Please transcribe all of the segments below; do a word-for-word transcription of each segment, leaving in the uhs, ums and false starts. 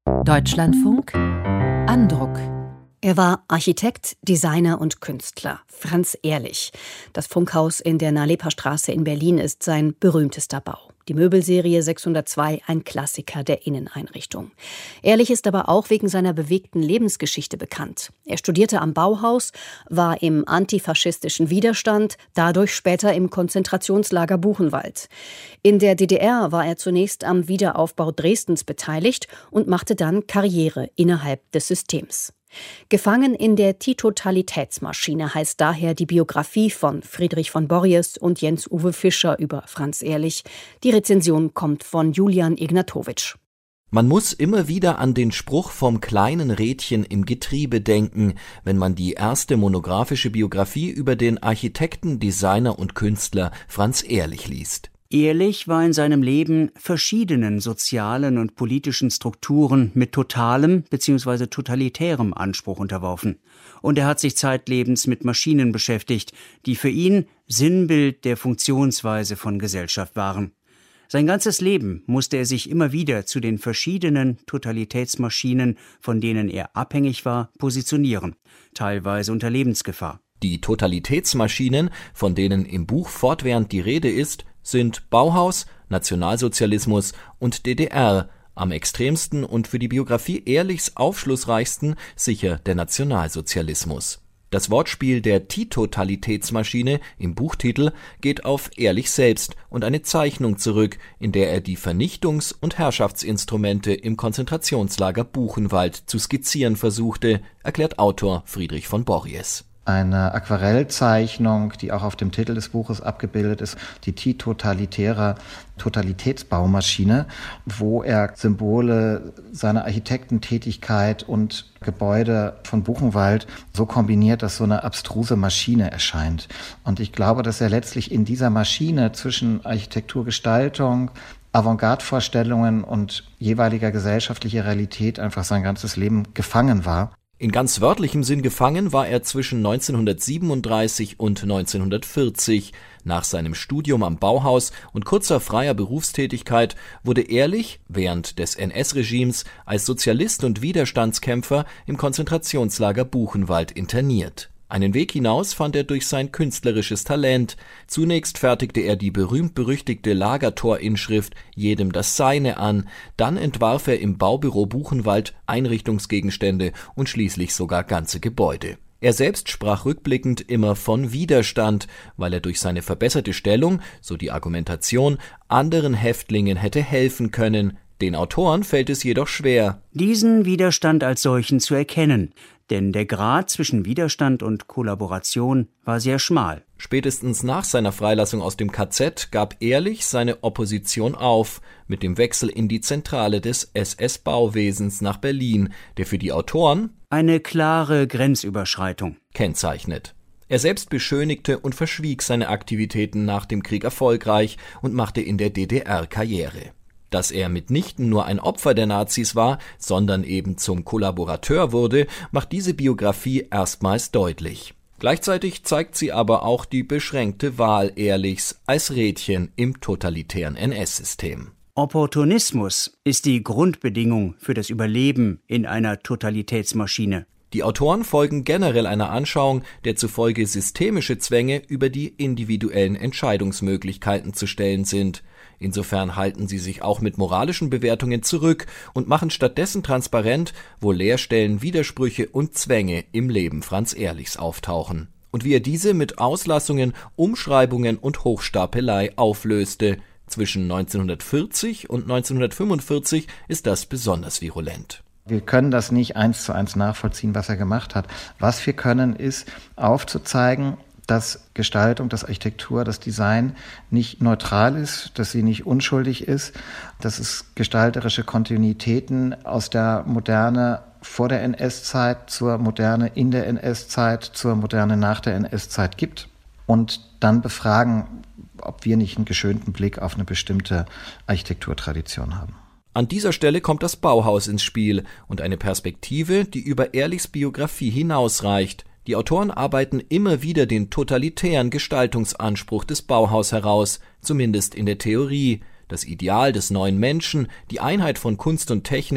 Deutschlandfunk Andruck. Er war Architekt, Designer und Künstler. Franz Ehrlich. Das Funkhaus in der Nalepa-Straße in Berlin ist sein berühmtester Bau. Die Möbelserie sechshundertzwei, ein Klassiker der Inneneinrichtung. Ehrlich ist aber auch wegen seiner bewegten Lebensgeschichte bekannt. Er studierte am Bauhaus, war im antifaschistischen Widerstand, dadurch später im Konzentrationslager Buchenwald. In der D D R war er zunächst am Wiederaufbau Dresdens beteiligt und machte dann Karriere innerhalb des Systems. Gefangen in der Titotalitätsmaschine heißt daher die Biografie von Friedrich von Borries und Jens-Uwe Fischer über Franz Ehrlich. Die Rezension kommt von Julian Ignatowitsch. Man muss immer wieder an den Spruch vom kleinen Rädchen im Getriebe denken, wenn man die erste monographische Biografie über den Architekten, Designer und Künstler Franz Ehrlich liest. Ehrlich war in seinem Leben verschiedenen sozialen und politischen Strukturen mit totalem bzw. totalitärem Anspruch unterworfen. Und er hat sich zeitlebens mit Maschinen beschäftigt, die für ihn Sinnbild der Funktionsweise von Gesellschaft waren. Sein ganzes Leben musste er sich immer wieder zu den verschiedenen Totalitätsmaschinen, von denen er abhängig war, positionieren, teilweise unter Lebensgefahr. Die Totalitätsmaschinen, von denen im Buch fortwährend die Rede ist, sind Bauhaus, Nationalsozialismus und D D R, am extremsten und für die Biografie Ehrlichs aufschlussreichsten sicher der Nationalsozialismus. Das Wortspiel der Titotalitätsmaschine im Buchtitel geht auf Ehrlich selbst und eine Zeichnung zurück, in der er die Vernichtungs- und Herrschaftsinstrumente im Konzentrationslager Buchenwald zu skizzieren versuchte, erklärt Autor Friedrich von Borries. Eine Aquarellzeichnung, die auch auf dem Titel des Buches abgebildet ist, die titotalitäre Totalitätsbaumaschine, wo er Symbole seiner Architektentätigkeit und Gebäude von Buchenwald so kombiniert, dass so eine abstruse Maschine erscheint. Und ich glaube, dass er letztlich in dieser Maschine zwischen Architekturgestaltung, Avantgarde-Vorstellungen und jeweiliger gesellschaftlicher Realität einfach sein ganzes Leben gefangen war. In ganz wörtlichem Sinn gefangen war er zwischen neunzehnhundertsiebenunddreißig und neunzehnhundertvierzig. Nach seinem Studium am Bauhaus und kurzer freier Berufstätigkeit wurde Ehrlich während des N S-Regimes als Sozialist und Widerstandskämpfer im Konzentrationslager Buchenwald interniert. Einen Weg hinaus fand er durch sein künstlerisches Talent. Zunächst fertigte er die berühmt-berüchtigte Lagertorinschrift »Jedem das Seine« an, dann entwarf er im Baubüro Buchenwald Einrichtungsgegenstände und schließlich sogar ganze Gebäude. Er selbst sprach rückblickend immer von Widerstand, weil er durch seine verbesserte Stellung, so die Argumentation, anderen Häftlingen hätte helfen können. Den Autoren fällt es jedoch schwer, diesen Widerstand als solchen zu erkennen, denn der Grad zwischen Widerstand und Kollaboration war sehr schmal. Spätestens nach seiner Freilassung aus dem K Z gab Ehrlich seine Opposition auf, mit dem Wechsel in die Zentrale des S S-Bauwesens nach Berlin, der für die Autoren eine klare Grenzüberschreitung kennzeichnet. Er selbst beschönigte und verschwieg seine Aktivitäten nach dem Krieg erfolgreich und machte in der D D R Karriere. Dass er mitnichten nur ein Opfer der Nazis war, sondern eben zum Kollaborateur wurde, macht diese Biografie erstmals deutlich. Gleichzeitig zeigt sie aber auch die beschränkte Wahl Ehrlichs als Rädchen im totalitären N S-System. Opportunismus ist die Grundbedingung für das Überleben in einer Totalitätsmaschine. Die Autoren folgen generell einer Anschauung, der zufolge systemische Zwänge über die individuellen Entscheidungsmöglichkeiten zu stellen sind. Insofern halten sie sich auch mit moralischen Bewertungen zurück und machen stattdessen transparent, wo Leerstellen, Widersprüche und Zwänge im Leben Franz Ehrlichs auftauchen. Und wie er diese mit Auslassungen, Umschreibungen und Hochstapelei auflöste. Zwischen neunzehnhundertvierzig und neunzehnhundertfünfundvierzig ist das besonders virulent. Wir können das nicht eins zu eins nachvollziehen, was er gemacht hat. Was wir können, ist aufzuzeigen, dass Gestaltung, dass Architektur, das Design nicht neutral ist, dass sie nicht unschuldig ist, dass es gestalterische Kontinuitäten aus der Moderne vor der N S-Zeit zur Moderne in der N S-Zeit, zur Moderne nach der N S-Zeit gibt und dann befragen, ob wir nicht einen geschönten Blick auf eine bestimmte Architekturtradition haben. An dieser Stelle kommt das Bauhaus ins Spiel und eine Perspektive, die über Ehrlichs Biografie hinausreicht. Die Autoren arbeiten immer wieder den totalitären Gestaltungsanspruch des Bauhaus heraus, zumindest in der Theorie. Das Ideal des neuen Menschen, die Einheit von Kunst und Technik,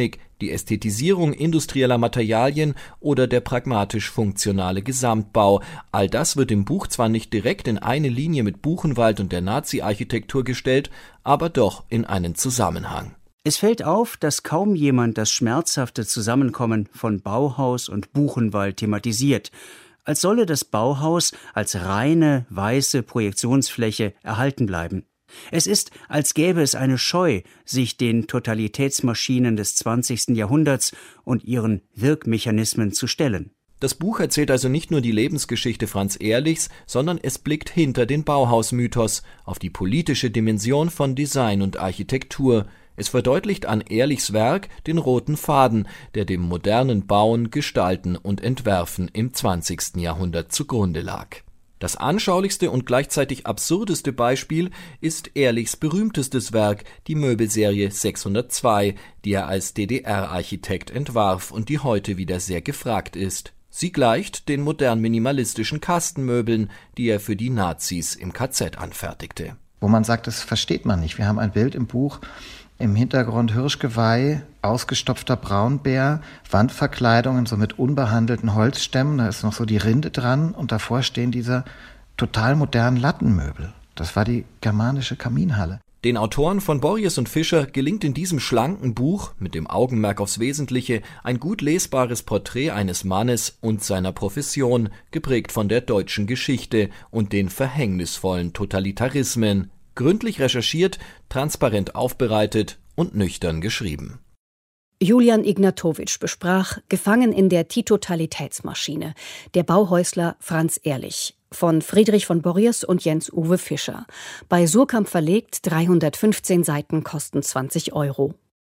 die Ästhetisierung industrieller Materialien oder der pragmatisch-funktionale Gesamtbau. All das wird im Buch zwar nicht direkt in eine Linie mit Buchenwald und der Nazi-Architektur gestellt, aber doch in einen Zusammenhang. Es fällt auf, dass kaum jemand das schmerzhafte Zusammenkommen von Bauhaus und Buchenwald thematisiert, als solle das Bauhaus als reine, weiße Projektionsfläche erhalten bleiben. Es ist, als gäbe es eine Scheu, sich den Totalitätsmaschinen des zwanzigsten Jahrhunderts und ihren Wirkmechanismen zu stellen. Das Buch erzählt also nicht nur die Lebensgeschichte Franz Ehrlichs, sondern es blickt hinter den Bauhausmythos auf die politische Dimension von Design und Architektur. Es verdeutlicht an Ehrlichs Werk den roten Faden, der dem modernen Bauen, Gestalten und Entwerfen im zwanzigsten Jahrhundert zugrunde lag. Das anschaulichste und gleichzeitig absurdeste Beispiel ist Ehrlichs berühmtestes Werk, die Möbelserie sechshundertzwei, die er als D D R-Architekt entwarf und die heute wieder sehr gefragt ist. Sie gleicht den modern minimalistischen Kastenmöbeln, die er für die Nazis im K Z anfertigte. Wo man sagt, das versteht man nicht. Wir haben ein Bild im Buch, im Hintergrund Hirschgeweih, ausgestopfter Braunbär, Wandverkleidungen so mit unbehandelten Holzstämmen, da ist noch so die Rinde dran und davor stehen diese total modernen Lattenmöbel. Das war die germanische Kaminhalle. Den Autoren von Borries und Fischer gelingt in diesem schlanken Buch, mit dem Augenmerk aufs Wesentliche, ein gut lesbares Porträt eines Mannes und seiner Profession, geprägt von der deutschen Geschichte und den verhängnisvollen Totalitarismen. Gründlich recherchiert, transparent aufbereitet und nüchtern geschrieben. Julian Ignatowitsch besprach Gefangen in der Titotalitätsmaschine, der Bauhäusler Franz Ehrlich, von Friedrich von Borries und Jens-Uwe Fischer. Bei Suhrkamp verlegt, dreihundertfünfzehn Seiten, kosten zwanzig Euro.